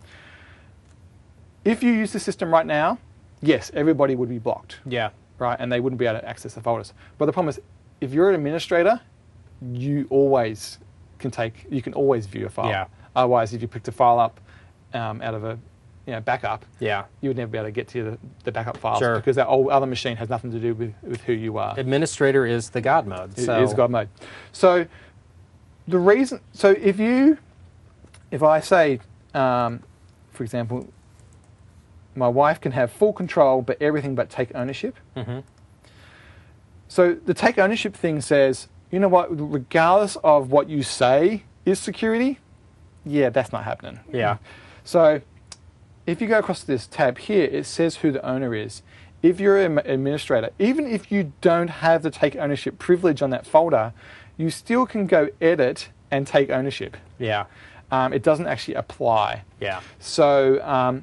If you use the system right now, yes, everybody would be blocked, Yeah. right? And they wouldn't be able to access the folders. But the problem is, if you're an administrator, you always can take, you can always view a file. Yeah. Otherwise, if you picked a file up um, out of a you know, backup, Yeah. you would never be able to get to the, the backup files Sure. because that old other machine has nothing to do with, with who you are. Administrator is the God mode. It So. is God mode. So the reason, so if you, if I say, um, for example, my wife can have full control, but everything but take ownership. Mm-hmm. So the take ownership thing says, you know what, regardless of what you say is security, yeah, that's not happening. Yeah. So if you go across this tab here, it says who the owner is. If you're an administrator, even if you don't have the take ownership privilege on that folder, you still can go edit and take ownership. Yeah. Um, it doesn't actually apply. Yeah. So um,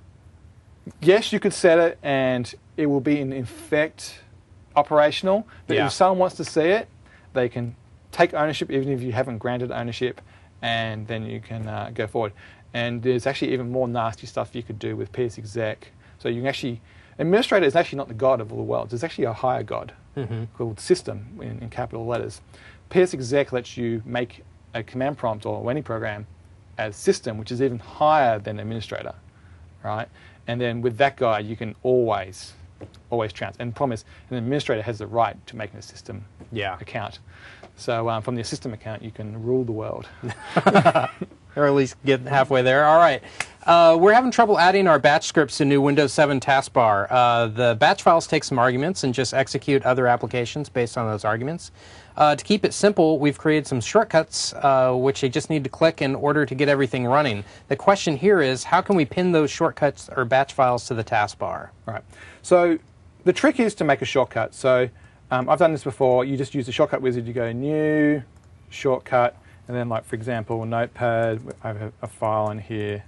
yes, you could set it and it will be in effect operational, but Yeah. if someone wants to see it, they can take ownership even if you haven't granted ownership, and then you can uh, go forward. And there's actually even more nasty stuff you could do with P S exec. So you can actually, administrator is actually not the god of all the worlds. There's actually a higher god Mm-hmm. called system in, in capital letters. P S exec lets you make a command prompt or any program as system, which is even higher than administrator, right? And then with that guy, you can always, always trounce. And the problem is, an administrator has the right to make a system Yeah. account. So um, from the system account, you can rule the world. Or at least get halfway there. All right. Uh, we're having trouble adding our batch scripts to new Windows seven taskbar. Uh, the batch files take some arguments and just execute other applications based on those arguments. Uh, to keep it simple, we've created some shortcuts, uh, which you just need to click in order to get everything running. The question here is, how can we pin those shortcuts or batch files to the taskbar? Right. So the trick is to make a shortcut. So um, I've done this before. You just use the shortcut wizard. You go new, shortcut, and then like, for example, Notepad. I have a, a file in here.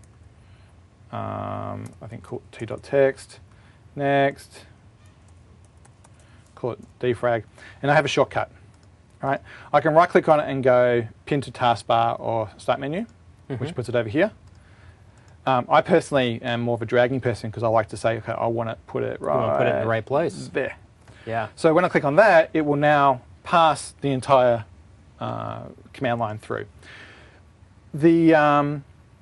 Um, I think called t.text. Next. Call it defrag. And I have a shortcut. Right. I can right click on it and go pin to taskbar or start menu, Mm-hmm. which puts it over here. Um, I personally am more of a dragging person because I like to say, okay, I want to put it We right want to put it in the right place. there. Yeah. So when I click on that, it will now pass the entire uh, command line through. The um,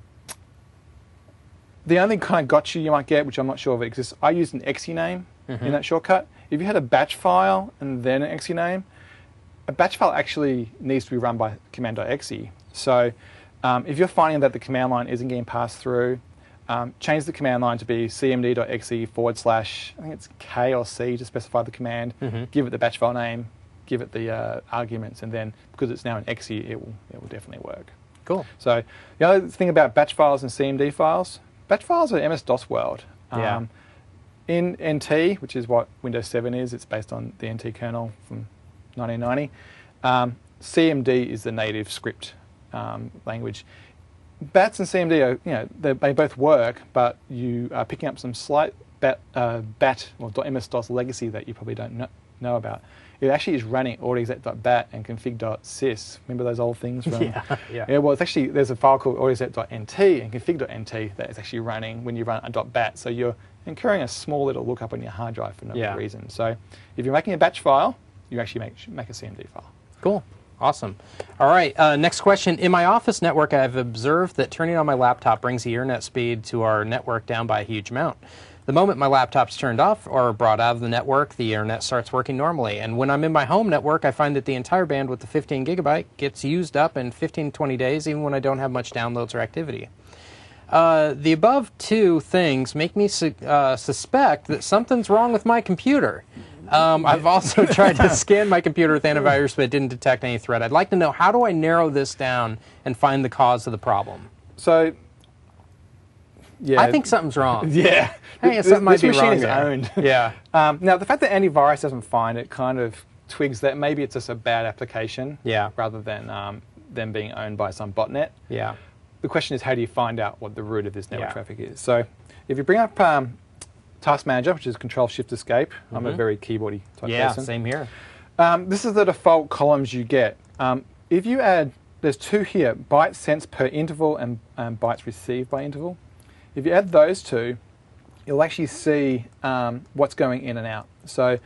the only kind of gotcha you might get, which I'm not sure if it exists, I used an exe name Mm-hmm. in that shortcut. If you had a batch file and then an exe name, a batch file actually needs to be run by command.exe. So um, if you're finding that the command line isn't getting passed through, um, change the command line to be cmd.exe forward slash, I think it's K or C to specify the command, Mm-hmm. give it the batch file name, give it the uh, arguments, and then because it's now an exe, it will, it will definitely work. Cool. So the other thing about batch files and C M D files, batch files are M S DOS world. Yeah. Um, in N T, which is what Windows seven is, it's based on the N T kernel from nineteen ninety. Um, C M D is the native script um, language. Bats and C M D are, you know, they, they both work, but you are picking up some slight bat, uh, bat or M S DOS legacy that you probably don't know, know about. It actually is running autoexec.bat and config.sys. Remember those old things from? Yeah, yeah. Yeah, well, it's actually, there's a file called autoexec.nt and config.nt that is actually running when you run a .bat. So you're incurring a small little lookup on your hard drive for no Yeah. reason. So if you're making a batch file, you actually make, make a C M D file. Cool. Awesome. All right, uh, next question. In my office network, I've observed that turning on my laptop brings the internet speed to our network down by a huge amount. The moment my laptop's turned off or brought out of the network, the internet starts working normally. And when I'm in my home network, I find that the entire bandwidth of fifteen gigabyte gets used up in fifteen to twenty days, even when I don't have much downloads or activity. Uh, the above two things make me su uh, suspect that something's wrong with my computer. Um, I've also tried to scan my computer with antivirus, but it didn't detect any threat. I'd like to know, how do I narrow this down and find the cause of the problem? So, yeah. I think something's wrong. Yeah. Hey, this, something might this be machine wrong is there. owned. Yeah. Um, now, the fact that antivirus doesn't find it kind of twigs that maybe it's just a bad application, Yeah. rather than um, them being owned by some botnet. Yeah. The question is, how do you find out what the root of this network Yeah. traffic is? So, if you bring up um, Task Manager, which is Control Shift Escape, mm-hmm. I'm a very keyboardy type Yeah, person. same here. Um, this is the default columns you get. Um, if you add, there's two here, bytes sent per interval and um, bytes received by interval. If you add those two, you'll actually see um, what's going in and out. So,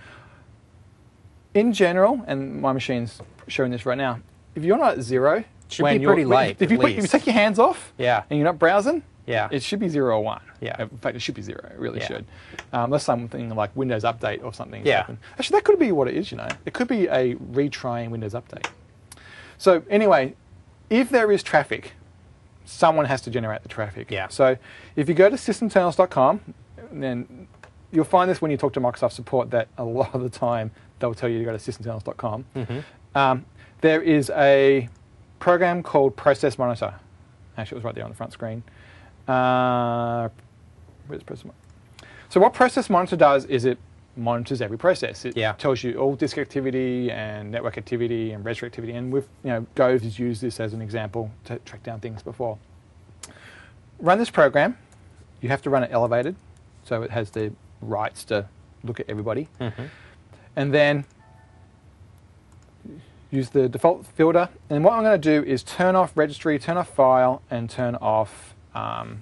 in general, and my machine's showing this right now, if you're not at zero, Should when be you're- pretty when- light, If you, at put, if you least. take your hands off, Yeah. and you're not browsing, Yeah. it should be zero or one. Yeah. In fact, it should be zero. It really Yeah. should. Um, unless something like Windows Update or something. Yeah. happened. Actually, that could be what it is, you know. It could be a retrying Windows Update. So anyway, if there is traffic, someone has to generate the traffic. Yeah. So if you go to systemterminals dot com, then you'll find this when you talk to Microsoft support, that a lot of the time they'll tell you to go to systemterminals dot com. Mm-hmm. Um, there is a program called Process Monitor. Actually, it was right there on the front screen. Uh, where's Process Monitor? So what Process Monitor does is it monitors every process. It Yeah. tells you all disk activity and network activity and registry activity. And we've, you know, Gove has used this as an example to track down things before. Run this program. You have to run it elevated, so it has the rights to look at everybody. Mm-hmm. And then use the default filter. And what I'm going to do is turn off registry, turn off file, and turn off um,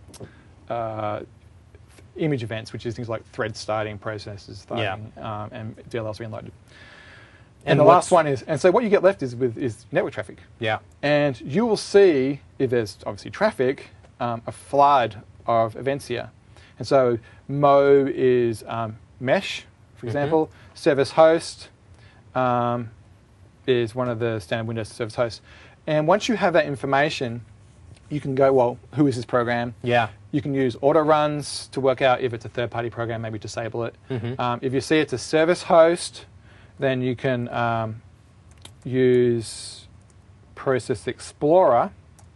uh, image events, which is things like threads starting, processes starting, Yeah. um, and D L Ls being loaded. And, And the what's- last one is, and so what you get left is with is network traffic. Yeah. And you will see, if there's obviously traffic, um, a flood of events here. And so Mo is um, mesh, for example. Mm-hmm. Service host um, is one of the standard Windows service hosts. And once you have that information, you can go, well, who is this program? Yeah. You can use auto runs to work out if it's a third-party program, maybe disable it. Mm-hmm. Um, if you see it's a service host, then you can um, use Process Explorer,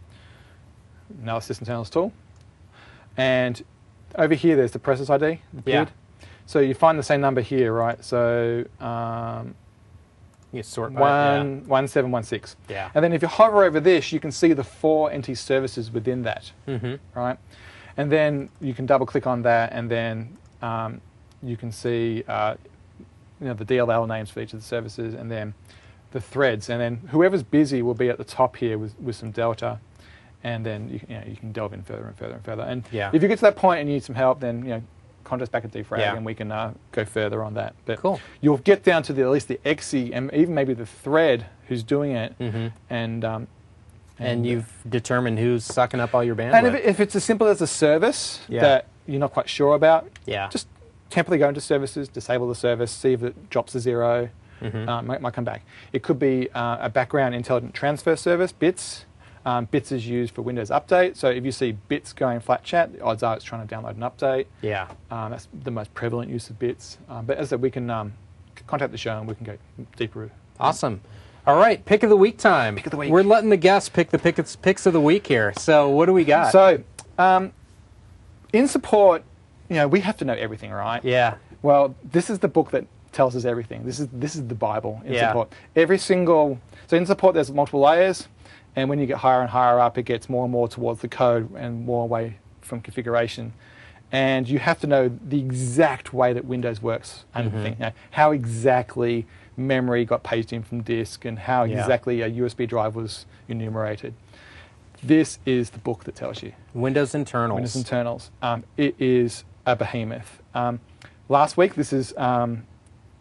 another system internals tool. And over here, there's the process I D, the Yeah. P I D. So you find the same number here, right? So um, You sort by one, one seven one six. Yeah. And then if you hover over this, you can see the four N T services within that, Mm-hmm. right? And then you can double click on that, and then um, you can see uh, you know, the D L L names for each of the services, and then the threads. And then whoever's busy will be at the top here with, with some delta. And then you, you, know, you can delve in further and further and further. And Yeah. if you get to that point and you need some help, then you know, contact us back at Defrag, Yeah. and we can uh, go further on that. But Cool. you'll get down to the, at least the E X E and even maybe the thread who's doing it. Mm-hmm. And um, And uh, you've determined who's sucking up all your bandwidth. and if, it, if it's as simple as a service Yeah. that you're not quite sure about, Yeah. just temporarily go into services, disable the service, see if it drops to zero. Mhm. Um, might, might come back. It could be uh, a background intelligent transfer service, bits. Um, bits is used for Windows Update. So if you see bits going flat chat, the odds are it's trying to download an update. Yeah. Um, that's the most prevalent use of bits. Um, but as I said, we can um, c- contact the show and we can go deeper. Awesome. All right, pick of the week time. Pick of the week. We're letting the guests pick the pick- picks of the week here. So what do we got? So um, in support, you know, we have to know everything, right? yeah. Well, this is the book that tells us everything. This is this is the Bible in Yeah. support. Every single so in support, there's multiple layers, and when you get higher and higher up, it gets more and more towards the code and more away from configuration. And you have to know the exact way that Windows works and Mhm. think, you know, how exactly memory got paged in from disk and how Yeah. exactly a U S B drive was enumerated. This is the book that tells you. Windows internals. Windows internals. Um, it is a behemoth. Um, last week, this is um,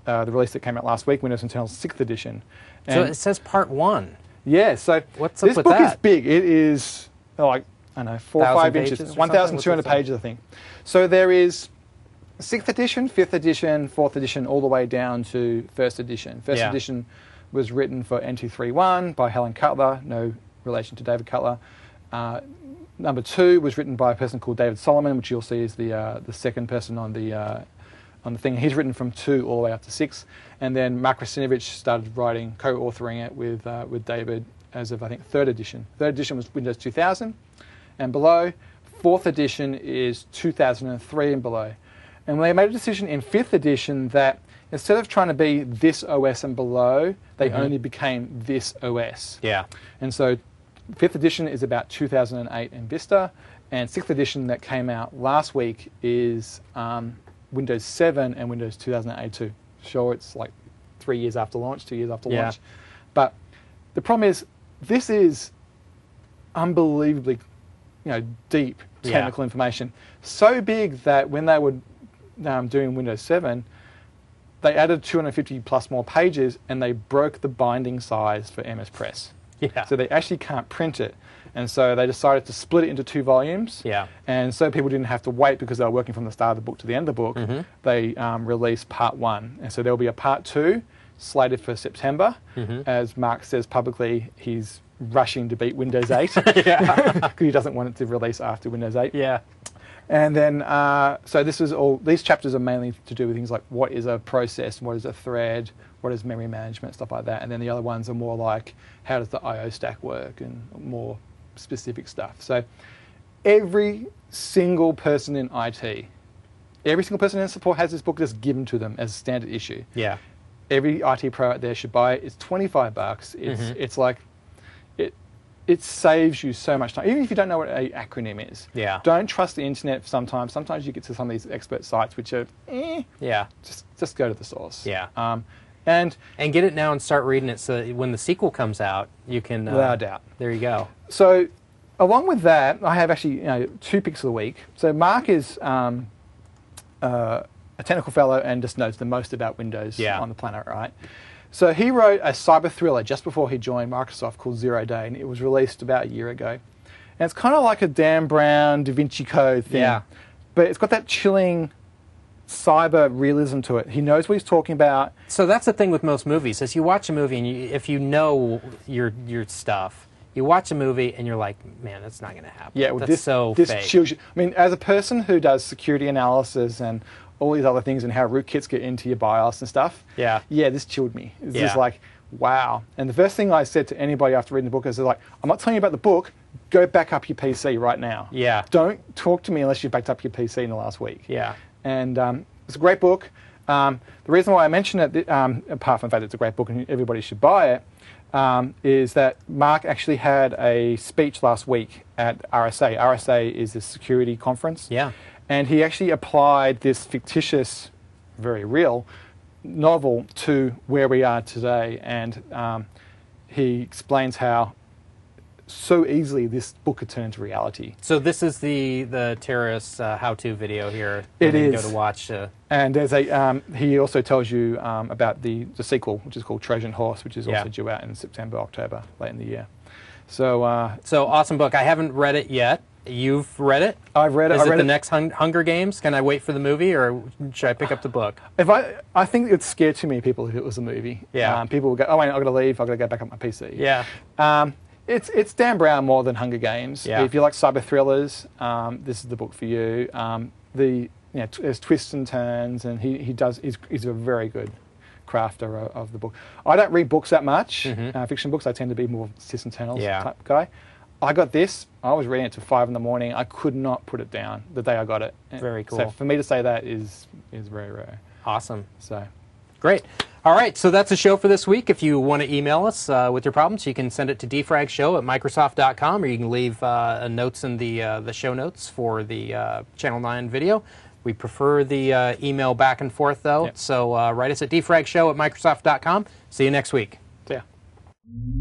uh, the release that came out last week, Windows Internals sixth edition. And so it says part one. Yeah, so What's up this with book that? is big. It is like, I don't know, four or Thousand five pages inches, or one thousand two hundred something? What's pages, I think. So there is sixth edition, fifth edition, fourth edition, all the way down to first edition. First Yeah. edition was written for N two thirty-one by Helen Cutler, no relation to David Cutler. Uh, number two was written by a person called David Solomon, which you'll see is the uh, the second person on the uh, on the thing. He's written from two all the way up to six, and then Mark Rasinovich started writing, co-authoring it with uh, with David as of I think third edition. Third edition was Windows two thousand and below. Fourth edition is two thousand three and below. And they made a decision in fifth edition that instead of trying to be this O S and below, they Mm-hmm. only became this O S. Yeah. And so fifth edition is about two thousand eight and Vista, and sixth edition that came out last week is um, Windows seven and Windows two thousand eight too. Sure, it's like three years after launch, two years after Yeah. launch. But the problem is, this is unbelievably, you know, deep Yeah. technical information. So big that when they were um, doing Windows seven, they added two hundred fifty plus more pages, and they broke the binding size for M S Press. Yeah. So they actually can't print it. And so they decided to split it into two volumes. Yeah. And so people didn't have to wait because they were working from the start of the book to the end of the book. Mhm. They um, released part one. And so there'll be a part two slated for September. Mhm. As Mark says publicly, he's rushing to beat Windows eight Yeah. because he doesn't want it to release after Windows eight. Yeah. And then, uh, so this is all, these chapters are mainly to do with things like what is a process, what is a thread, what is memory management, stuff like that. And then the other ones are more like how does the I O stack work and more specific stuff. So every single person in I T, every single person in support has this book just given to them as a standard issue. Yeah. Every I T pro out there should buy it. It's twenty-five bucks. It's, Mhm. it's like, it, it saves you so much time, even if you don't know what an acronym is. Yeah. Don't trust the internet sometimes. Sometimes you get to some of these expert sites which are, eh, Yeah. just, just go to the source. Yeah. Um, and And get it now and start reading it so that when the sequel comes out, you can. Uh, without a doubt. There you go. So along with that, I have actually you know, two picks of the week. So Mark is um, uh, a technical fellow and just knows the most about Windows Yeah. on the planet, right? So he wrote a cyber thriller just before he joined Microsoft called Zero Day, and it was released about a year ago. And it's kind of like a Dan Brown, Da Vinci Code thing. Yeah. But it's got that chilling cyber realism to it. He knows what he's talking about. So that's the thing with most movies: is you watch a movie and you, if you know your your stuff, you watch a movie and you're like, man, that's not going to happen. Yeah, well, that's this, so this fake. chills you. I mean, as a person who does security analysis and all these other things and how rootkits get into your BIOS and stuff, Yeah. yeah, this chilled me. It's just Yeah. like, wow. And the first thing I said to anybody after reading the book is like, I'm not telling you about the book, go back up your P C right now. Yeah. Don't talk to me unless you've backed up your P C in the last week. Yeah. And um, it's a great book. Um, the reason why I mention it, um, apart from the fact that it's a great book and everybody should buy it, um, is that Mark actually had a speech last week at R S A. R S A is the security conference. Yeah. And he actually applied this fictitious, very real, novel to where we are today. And um, he explains how so easily this book could turn into reality. So this is the the terrorist uh, how-to video here. It that you is. Go to watch. Uh, And there's a, um, he also tells you um, about the, the sequel, which is called Trojan Horse, which is Yeah. also due out in September, October, late in the year. So uh, so awesome book. I haven't read it yet. You've read it? I've read it. Is I it read the it. next hung- Hunger Games? Can I wait for the movie, or should I pick up the book? If I, I think it'd scare too many people if it was a movie. Yeah. Um, people would go, oh, wait, I've got to leave. I've got to go back up my P C. Yeah. Um, it's it's Dan Brown more than Hunger Games. Yeah. If you like cyber thrillers, um, this is the book for you. Um, the you know, t- there's twists and turns, and he, he does. He's, he's a very good crafter of, of the book. I don't read books that much, Mhm. uh, fiction books. I tend to be more twists and turns Yeah. type guy. I got this. I was reading it till five in the morning. I could not put it down the day I got it. Very So cool. for me to say that is is very rare. Awesome. So. Great. All right, so that's the show for this week. If you want to email us uh, with your problems, you can send it to defragshow at microsoft dot com, or you can leave uh, notes in the uh, the show notes for the uh, Channel nine video. We prefer the uh, email back and forth, though, Yep. so uh, write us at defragshow at microsoft dot com. See you next week. So yeah.